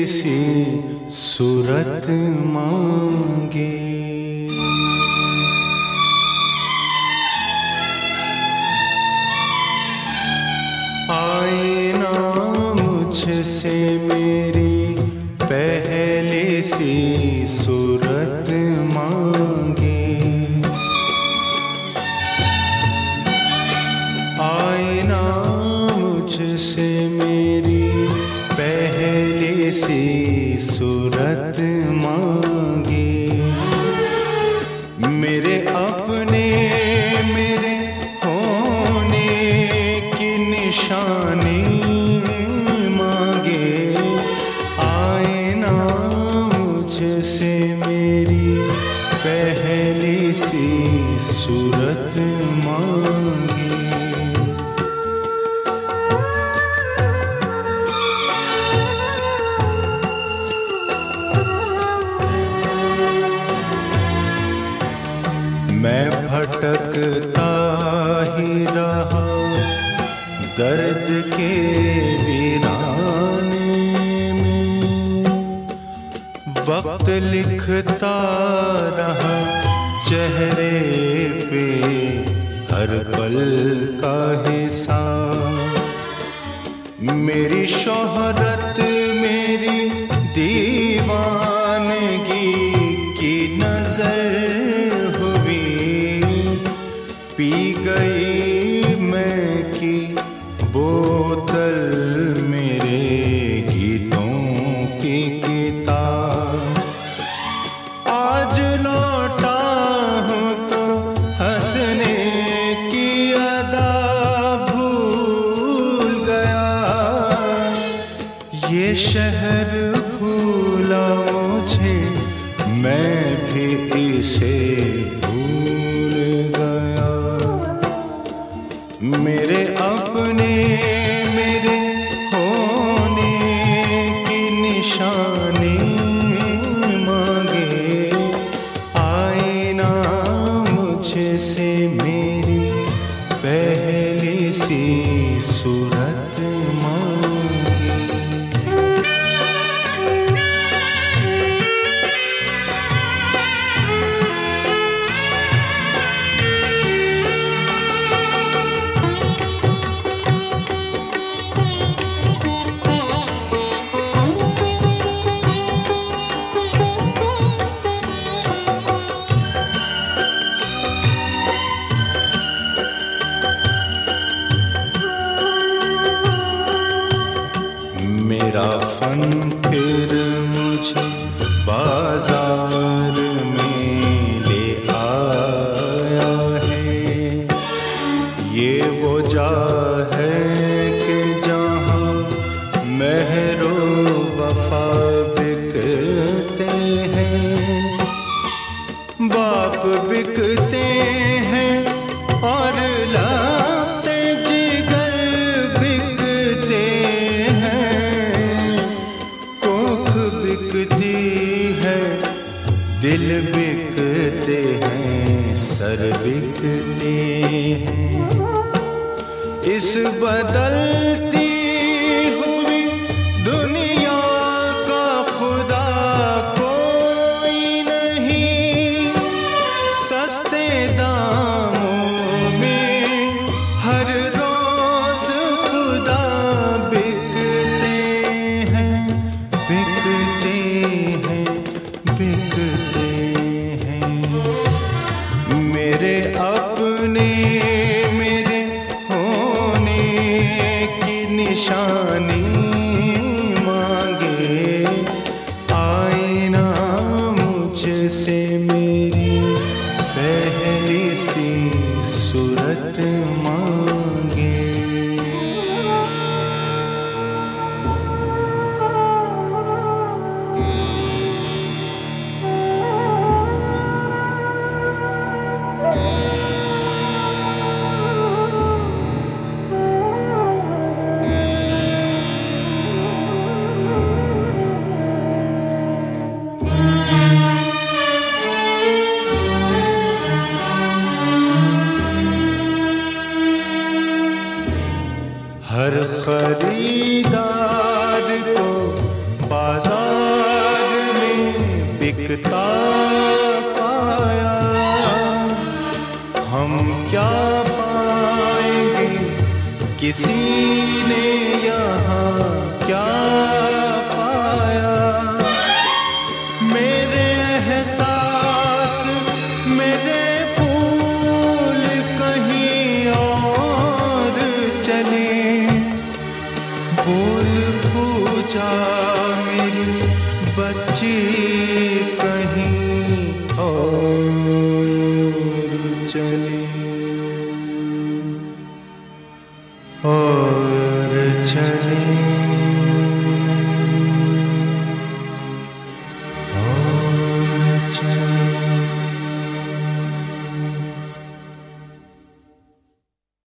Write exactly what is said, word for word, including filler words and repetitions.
सी सूरत मांगे। आईना मुझसे मेरी पहली सी सूरत मांगे। आईना मुझसे मेरी पहली सी सूरत मांगे। मेरे अपने मेरे होने की निशानी मांगे। आईना मुझसे मेरी पहली सी सूरत मांगे। मैं भटकता ही रहा दर्द के वीराने में। वक्त लिखता रहा चेहरे पे हर पल का हिसाब। मेरी शोहरत मेरी दीवानगी की नजर पी गई मैं की बोतल मेरे गीतों की किताब। आज लौटा हूँ तो हंसने की अदा भूल गया। ये शहर भूला मुझे मैं भी इसे मेरे अपने मेरे होने की निशानी मांगे। आईना मुझसे मेरी पहली सी सूरत मांगे। मेरा फन फिर मुझे बाजार में ले आया है। ये वो जा है कि जहाँ महरो वफा बिकते हैं। बाप बिकते हैं और लाफ्ते जिगर बिकते हैं। कोख बिकती है दिल बिकते हैं सर बिकते हैं। इस बदलती हुई दुनिया का खुदा कोई नहीं। सस्ते दामों में हर रोज खुदा बिकते हैं बिकते हैं बिकते हैं। मेरे अपने मेरे होने की निशानी मांगे। आईना मुझसे मेरी पहली सी सूरत मांगे। दिखता पाया, हम क्या पाएंगे, किसी ने यहाँ क्या पाया। मेरे एहसास मेरे फूल कहीं और चले, बोल पूजा मेरी बच्ची कहीं और चले, और चले।